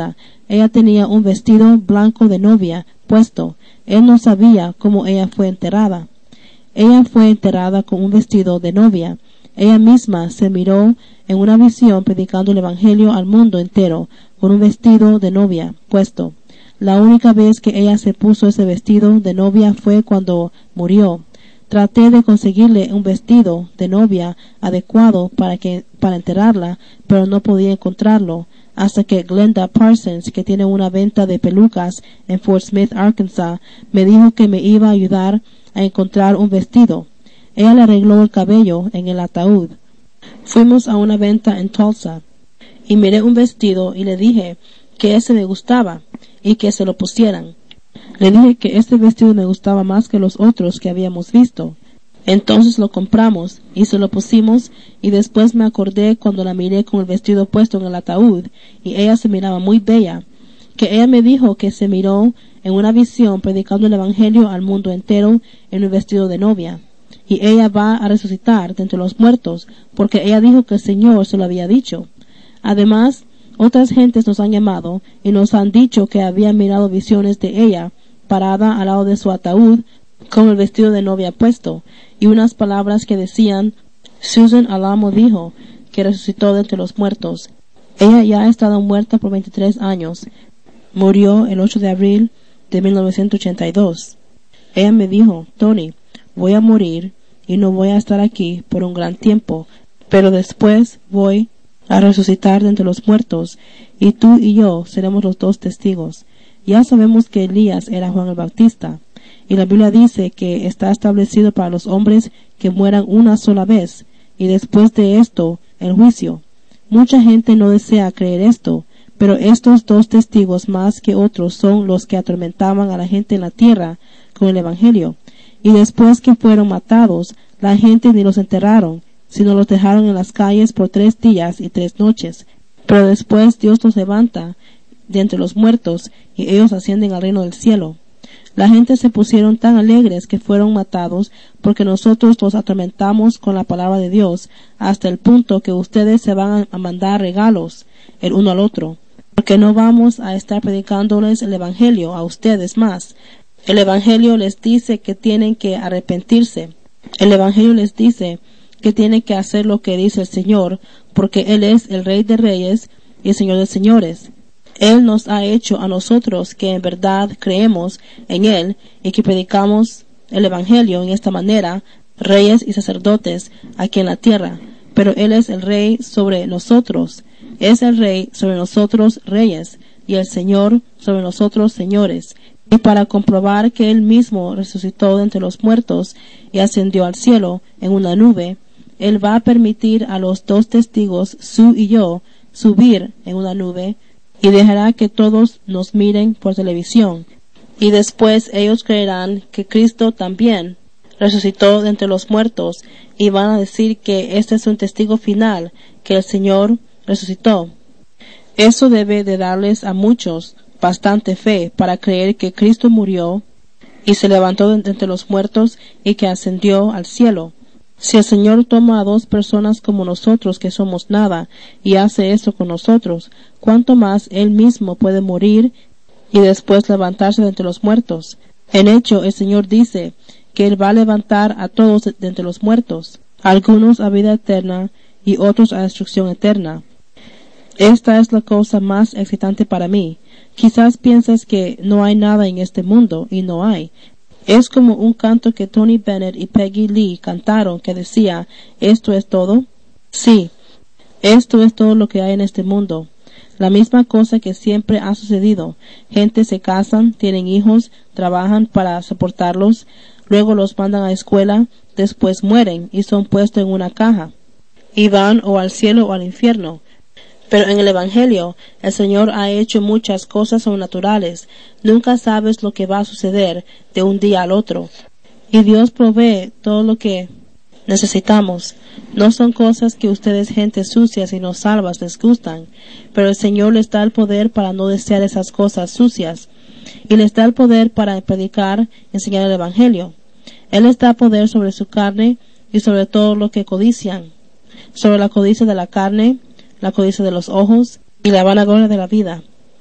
ella tenía un vestido blanco de novia puesto. Él no sabía cómo ella fue enterrada. Ella fue enterrada con un vestido de novia. Ella misma se miró en una visión predicando el evangelio al mundo entero con un vestido de novia puesto. La única vez que ella se puso ese vestido de novia fue cuando murió. Traté de conseguirle un vestido de novia adecuado para enterrarla, pero no podía encontrarlo, hasta que Glenda Parsons, que tiene una venta de pelucas en Fort Smith, Arkansas, me dijo que me iba a ayudar a encontrar un vestido. Ella le arregló el cabello en el ataúd. Fuimos a una venta en Tulsa y miré un vestido y le dije que ese me gustaba y que se lo pusieran. Le dije que este vestido me gustaba más que los otros que habíamos visto. Entonces lo compramos y se lo pusimos, y después me acordé cuando la miré con el vestido puesto en el ataúd y ella se miraba muy bella, que ella me dijo que se miró en una visión predicando el evangelio al mundo entero en un vestido de novia, y ella va a resucitar de entre los muertos porque ella dijo que el Señor se lo había dicho. Además, otras gentes nos han llamado y nos han dicho que habían mirado visiones de ella parada al lado de su ataúd con el vestido de novia puesto, y unas palabras que decían: Susan Alamo dijo que resucitó de entre los muertos. Ella ya ha estado muerta por 23 años. Murió el 8 de abril de 1982. Ella me dijo: Tony, voy a morir y no voy a estar aquí por un gran tiempo, pero después voy a resucitar de entre los muertos, y tú y yo seremos los dos testigos. Ya sabemos que Elías era Juan el Bautista, y la Biblia dice que está establecido para los hombres que mueran una sola vez, y después de esto, el juicio. Mucha gente no desea creer esto, pero estos dos testigos más que otros son los que atormentaban a la gente en la tierra con el evangelio, y después que fueron matados, la gente ni los enterraron, sino los dejaron en las calles por 3 días y 3 noches. Pero después Dios los levanta de entre los muertos, y ellos ascienden al reino del cielo. La gente se pusieron tan alegres que fueron matados porque nosotros los atormentamos con la palabra de Dios, hasta el punto que ustedes se van a mandar regalos el uno al otro, porque no vamos a estar predicándoles el evangelio a ustedes más. El evangelio les dice que tienen que arrepentirse. El evangelio les dice que tienen que hacer lo que dice el Señor, porque Él es el Rey de Reyes y el Señor de Señores. Él nos ha hecho a nosotros que en verdad creemos en Él y que predicamos el evangelio en esta manera, reyes y sacerdotes aquí en la tierra. Pero Él es el Rey sobre nosotros, es el Rey sobre nosotros reyes, y el Señor sobre nosotros señores. Y para comprobar que Él mismo resucitó de entre los muertos y ascendió al cielo en una nube, Él va a permitir a los 2 testigos, Sue y yo, subir en una nube, y dejará que todos nos miren por televisión. Y después ellos creerán que Cristo también resucitó de entre los muertos, y van a decir que este es un testigo final, que el Señor resucitó. Eso debe de darles a muchos bastante fe para creer que Cristo murió y se levantó de entre los muertos y que ascendió al cielo. Si el Señor toma a 2 personas como nosotros que somos nada y hace eso con nosotros, ¿cuánto más Él mismo puede morir y después levantarse de entre los muertos? En hecho, el Señor dice que Él va a levantar a todos de entre los muertos, algunos a vida eterna y otros a destrucción eterna. Esta es la cosa más excitante para mí. Quizás piensas que no hay nada en este mundo, y no hay. Es como un canto que Tony Bennett y Peggy Lee cantaron que decía: ¿esto es todo? Sí, esto es todo lo que hay en este mundo. La misma cosa que siempre ha sucedido. Gente se casan, tienen hijos, trabajan para soportarlos, luego los mandan a la escuela, después mueren y son puestos en una caja, y van o al cielo o al infierno. Pero en el Evangelio, el Señor ha hecho muchas cosas sobrenaturales. Nunca sabes lo que va a suceder de un día al otro. Y Dios provee todo lo que necesitamos. No son cosas que ustedes, gente sucias y no salvas, les gustan. Pero el Señor les da el poder para no desear esas cosas sucias. Y les da el poder para predicar y enseñar el Evangelio. Él les da poder sobre su carne y sobre todo lo que codician. Sobre la codicia de la carne, la codicia de los ojos y la vanagloria de la vida.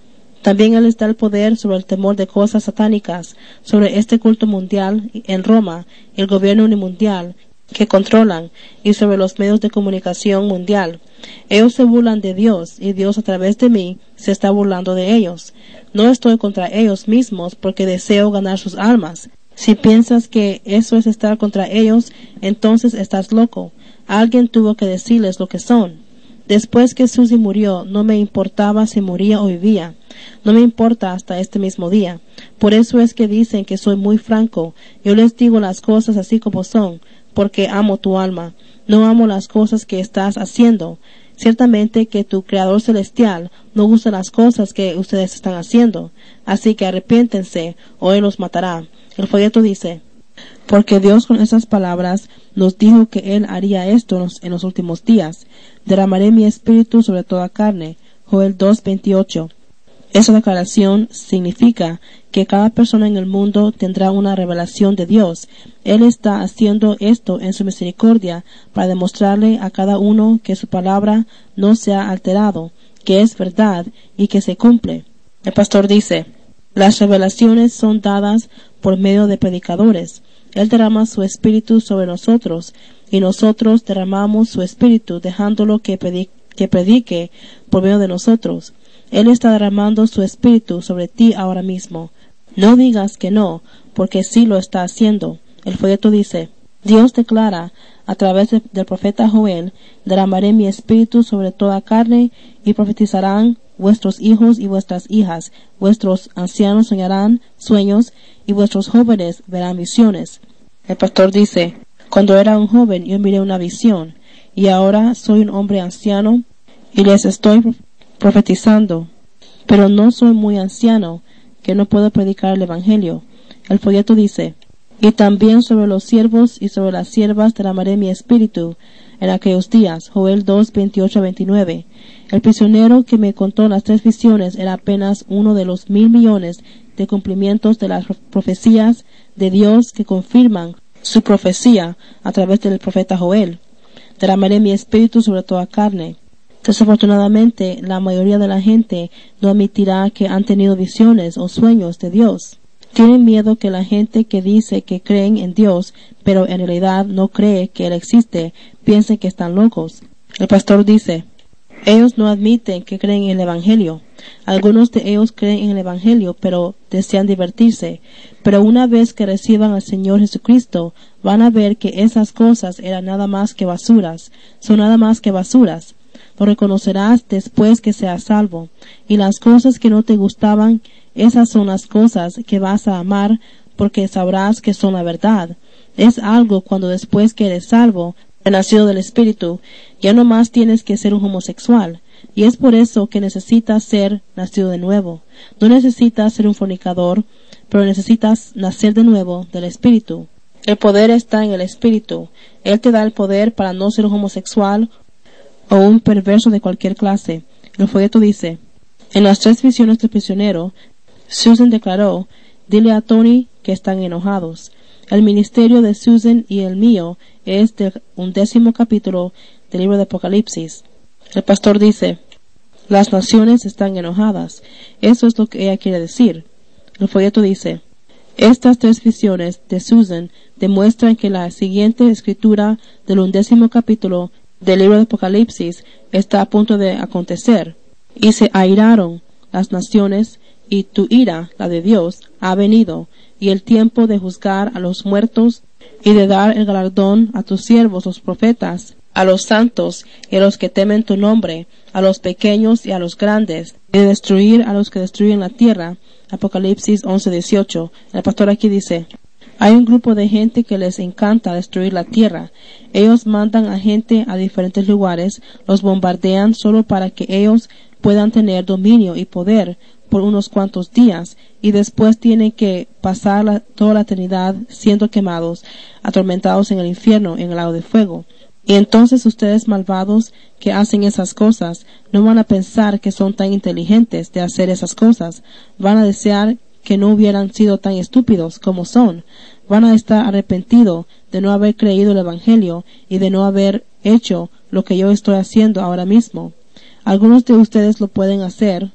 También Él les da el poder sobre el temor de cosas satánicas, sobre este culto mundial en Roma, el gobierno unimundial que controlan, y sobre los medios de comunicación mundial. Ellos se burlan de Dios, y Dios a través de mí se está burlando de ellos. No estoy contra ellos mismos porque deseo ganar sus almas. Si piensas que eso es estar contra ellos, entonces estás loco. Alguien tuvo que decirles lo que son. Después que Susie murió, no me importaba si moría o vivía. No me importa hasta este mismo día. Por eso es que dicen que soy muy franco. Yo les digo las cosas así como son, porque amo tu alma. No amo las cosas que estás haciendo. Ciertamente que tu Creador Celestial no gusta las cosas que ustedes están haciendo. Así que arrepiéntense, o Él los matará. El folleto dice: porque Dios con esas palabras nos dijo que Él haría esto en los últimos días. Derramaré mi espíritu sobre toda carne. Joel 2:28. Esa declaración significa que cada persona en el mundo tendrá una revelación de Dios. Él está haciendo esto en su misericordia para demostrarle a cada uno que su palabra no se ha alterado, que es verdad y que se cumple. El pastor dice: las revelaciones son dadas por medio de predicadores. Él derrama su espíritu sobre nosotros, y nosotros derramamos su espíritu dejándolo que predique por medio de nosotros. Él está derramando su espíritu sobre ti ahora mismo. No digas que no, porque sí lo está haciendo. El folleto dice: Dios declara a través del profeta Joel: derramaré mi espíritu sobre toda carne, y profetizarán vuestros hijos y vuestras hijas, vuestros ancianos soñarán sueños, y vuestros jóvenes verán visiones. El pastor dice: cuando era un joven yo miré una visión, y ahora soy un hombre anciano y les estoy profetizando, pero no soy muy anciano que no puedo predicar el evangelio. El folleto dice: y también sobre los siervos y sobre las siervas derramaré mi espíritu en aquellos días. Joel 2:28-29. El prisionero que me contó las 3 visiones era apenas uno de los 1,000 millones de cumplimientos de las profecías de Dios que confirman su profecía a través del profeta Joel. Derramaré mi espíritu sobre toda carne. Desafortunadamente, la mayoría de la gente no admitirá que han tenido visiones o sueños de Dios. Tienen miedo que la gente que dice que creen en Dios, pero en realidad no cree que Él existe, piensen que están locos. El pastor dice: ellos no admiten que creen en el Evangelio. Algunos de ellos creen en el Evangelio, pero desean divertirse. Pero una vez que reciban al Señor Jesucristo, van a ver que esas cosas eran nada más que basuras. Son nada más que basuras. Lo reconocerás después que seas salvo. Y las cosas que no te gustaban, esas son las cosas que vas a amar, porque sabrás que son la verdad. Es algo cuando después que eres salvo, nacido del Espíritu, ya no más tienes que ser un homosexual. Y es por eso que necesitas ser nacido de nuevo. No necesitas ser un fornicador, pero necesitas nacer de nuevo del Espíritu. El poder está en el Espíritu. Él te da el poder para no ser un homosexual o un perverso de cualquier clase. El folleto dice: en las 3 visiones del prisionero, Susan declaró: dile a Tony que están enojados. El ministerio de Susan y el mío es del 11º capítulo del libro de Apocalipsis. El pastor dice: las naciones están enojadas. Eso es lo que ella quiere decir. El folleto dice: estas 3 visiones de Susan demuestran que la siguiente escritura del 11º capítulo del libro de Apocalipsis está a punto de acontecer. Y se airaron las naciones, y tu ira, la de Dios, ha venido, y el tiempo de juzgar a los muertos, y de dar el galardón a tus siervos los profetas, a los santos y a los que temen tu nombre, a los pequeños y a los grandes, y de destruir a los que destruyen la tierra. Apocalipsis 11:18. El pastor aquí dice: hay un grupo de gente que les encanta destruir la tierra. Ellos mandan a gente a diferentes lugares, los bombardean solo para que ellos puedan tener dominio y poder por unos cuantos días, y después tienen que pasar toda la eternidad siendo quemados, atormentados en el infierno, en el lago de fuego. Y entonces ustedes malvados que hacen esas cosas no van a pensar que son tan inteligentes de hacer esas cosas. Van a desear que no hubieran sido tan estúpidos como son. Van a estar arrepentidos de no haber creído el Evangelio y de no haber hecho lo que yo estoy haciendo ahora mismo. Algunos de ustedes lo pueden hacer,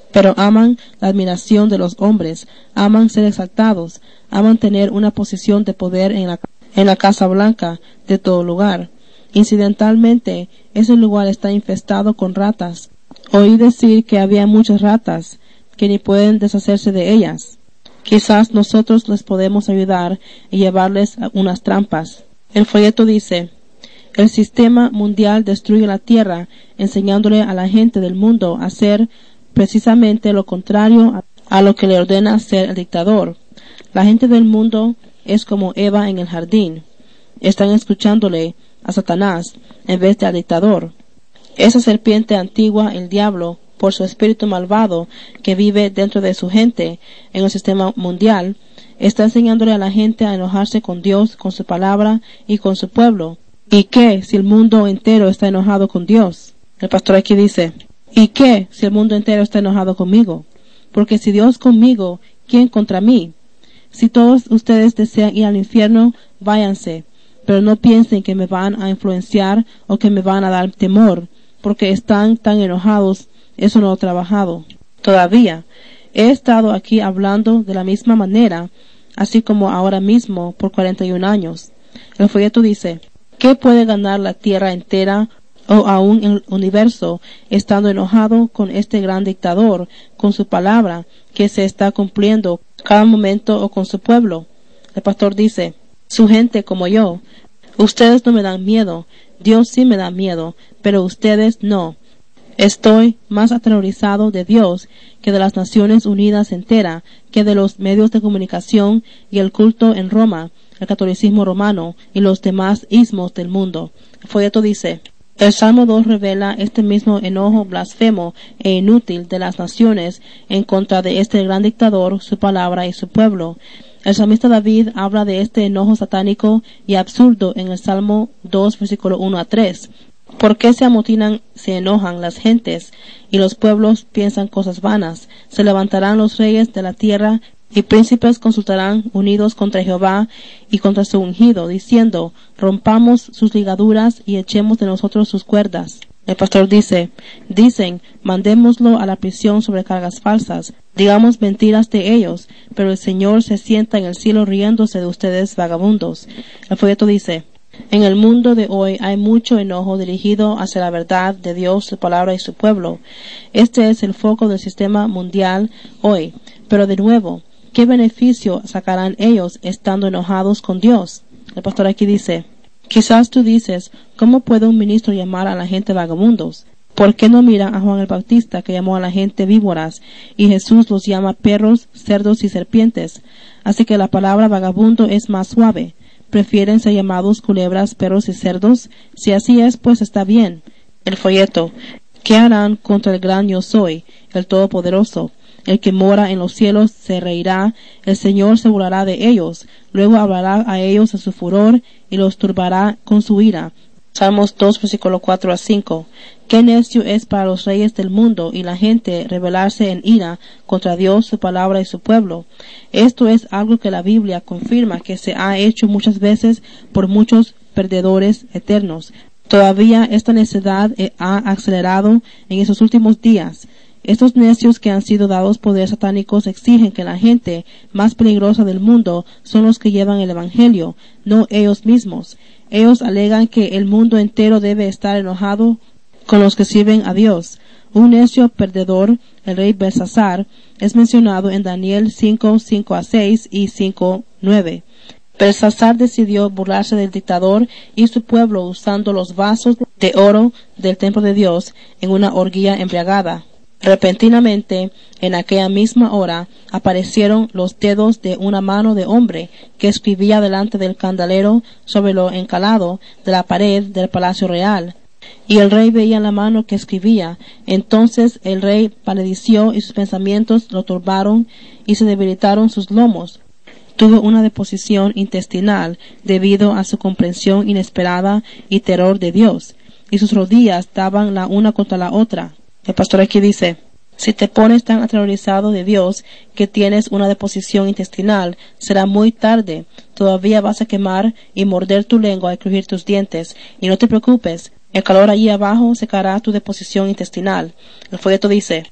pero aman la admiración de los hombres, aman ser exaltados, aman tener una posición de poder en la Casa Blanca, de todo lugar. Incidentalmente, ese lugar está infestado con ratas. Oí decir que había muchas ratas, que ni pueden deshacerse de ellas. Quizás nosotros les podemos ayudar y llevarles unas trampas. El folleto dice: el sistema mundial destruye la tierra, enseñándole a la gente del mundo a hacer precisamente lo contrario a lo que le ordena hacer el dictador. La gente del mundo es como Eva en el jardín. Están escuchándole a Satanás en vez de al dictador. Esa serpiente antigua, el diablo, por su espíritu malvado que vive dentro de su gente en el sistema mundial, está enseñándole a la gente a enojarse con Dios, con su palabra y con su pueblo. ¿Y qué si el mundo entero está enojado con Dios? El pastor aquí dice: ¿y qué si el mundo entero está enojado conmigo? Porque si Dios conmigo, ¿quién contra mí? Si todos ustedes desean ir al infierno, váyanse, pero no piensen que me van a influenciar o que me van a dar temor, porque están tan enojados. Eso no he trabajado todavía. He estado aquí hablando de la misma manera, así como ahora mismo, por 41 años. El folleto dice: ¿qué puede ganar la tierra entera o aún el universo estando enojado con este gran dictador, con su palabra que se está cumpliendo cada momento, o con su pueblo? El pastor dice: su gente como yo. Ustedes no me dan miedo. Dios sí me da miedo, pero ustedes no. Estoy más aterrorizado de Dios que de las Naciones Unidas entera, que de los medios de comunicación y el culto en Roma, el catolicismo romano y los demás ismos del mundo. El folleto dice: el Salmo 2 revela este mismo enojo blasfemo e inútil de las naciones en contra de este gran dictador, su palabra y su pueblo. El salmista David habla de este enojo satánico y absurdo en el Salmo 2, versículo 1 a 3. ¿Por qué se amotinan, se enojan las gentes, y los pueblos piensan cosas vanas? Se levantarán los reyes de la tierra, y príncipes consultarán unidos contra Jehová y contra su ungido, diciendo: rompamos sus ligaduras y echemos de nosotros sus cuerdas. El pastor dice: dicen, mandémoslo a la prisión sobre cargas falsas, digamos mentiras de ellos, pero el Señor se sienta en el cielo riéndose de ustedes vagabundos. El folleto dice: en el mundo de hoy hay mucho enojo dirigido hacia la verdad de Dios, su palabra y su pueblo. Este es el foco del sistema mundial hoy. Pero de nuevo, ¿qué beneficio sacarán ellos estando enojados con Dios? El pastor aquí dice: quizás tú dices, ¿cómo puede un ministro llamar a la gente vagabundos? ¿Por qué no mira a Juan el Bautista, que llamó a la gente víboras, y Jesús los llama perros, cerdos y serpientes? Así que la palabra vagabundo es más suave. ¿Prefieren ser llamados culebras, perros y cerdos? Si así es, pues está bien. El folleto: ¿qué harán contra el gran yo soy, el Todopoderoso? El que mora en los cielos se reirá, el Señor se burlará de ellos, luego hablará a ellos en su furor y los turbará con su ira. Salmos 2, versículo 4 a 5. Qué necio es para los reyes del mundo y la gente rebelarse en ira contra Dios, su palabra y su pueblo. Esto es algo que la Biblia confirma que se ha hecho muchas veces por muchos perdedores eternos. Todavía esta necedad ha acelerado en esos últimos días. Estos necios que han sido dados poderes satánicos exigen que la gente más peligrosa del mundo son los que llevan el evangelio, no ellos mismos. Ellos alegan que el mundo entero debe estar enojado con los que sirven a Dios. Un necio perdedor, el rey Belsasar, es mencionado en Daniel 5, 5 a 6 y 5, 9. Belsasar decidió burlarse del dictador y su pueblo usando los vasos de oro del templo de Dios en una orgía embriagada. Repentinamente, en aquella misma hora, aparecieron los dedos de una mano de hombre que escribía delante del candelero sobre lo encalado de la pared del palacio real. Y el rey veía la mano que escribía. Entonces el rey palideció y sus pensamientos lo turbaron y se debilitaron sus lomos. Tuvo una deposición intestinal debido a su comprensión inesperada y terror de Dios, y sus rodillas daban la una contra la otra. El pastor aquí dice: si te pones tan aterrorizado de Dios que tienes una deposición intestinal, será muy tarde. Todavía vas a quemar y morder tu lengua y crujir tus dientes. Y no te preocupes, el calor allí abajo secará tu deposición intestinal. El folleto dice: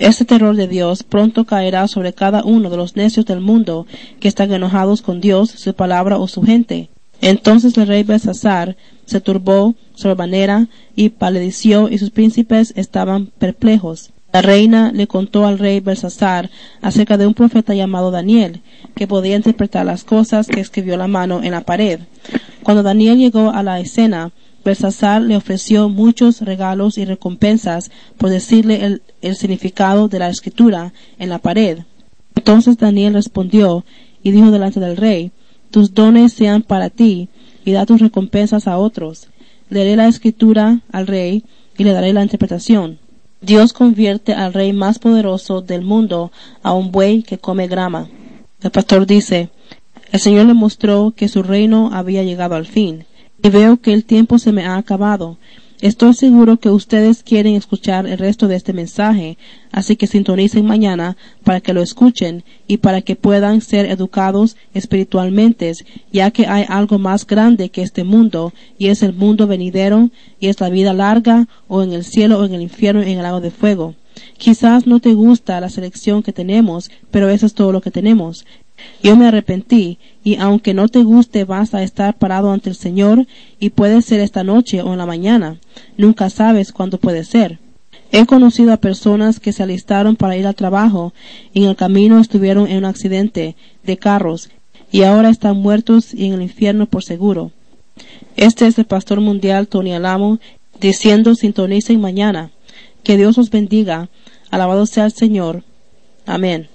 Este terror de Dios pronto caerá sobre cada uno de los necios del mundo que están enojados con Dios, su palabra o su gente. Entonces el rey Belsasar se turbó sobremanera y palideció, y sus príncipes estaban perplejos. La reina le contó al rey Belsasar acerca de un profeta llamado Daniel, que podía interpretar las cosas que escribió la mano en la pared. Cuando Daniel llegó a la escena, Belsasar le ofreció muchos regalos y recompensas por decirle el significado de la escritura en la pared. Entonces Daniel respondió y dijo delante del rey: tus dones sean para ti, y da tus recompensas a otros. Leeré la escritura al rey y le daré la interpretación. Dios convierte al rey más poderoso del mundo a un buey que come grama. El pastor dice: el Señor le mostró que su reino había llegado al fin, y veo que el tiempo se me ha acabado. Estoy seguro que ustedes quieren escuchar el resto de este mensaje, así que sintonicen mañana para que lo escuchen y para que puedan ser educados espiritualmente, ya que hay algo más grande que este mundo, y es el mundo venidero, y es la vida larga, o en el cielo o en el infierno en el lago de fuego. Quizás no te gusta la selección que tenemos, pero eso es todo lo que tenemos. Yo me arrepentí, y aunque no te guste, vas a estar parado ante el Señor, y puede ser esta noche o en la mañana. Nunca sabes cuándo puede ser. He conocido a personas que se alistaron para ir al trabajo, y en el camino estuvieron en un accidente de carros, y ahora están muertos y en el infierno por seguro. Este es el pastor mundial Tony Alamo, diciendo: sintonicen mañana. Que Dios os bendiga. Alabado sea el Señor. Amén.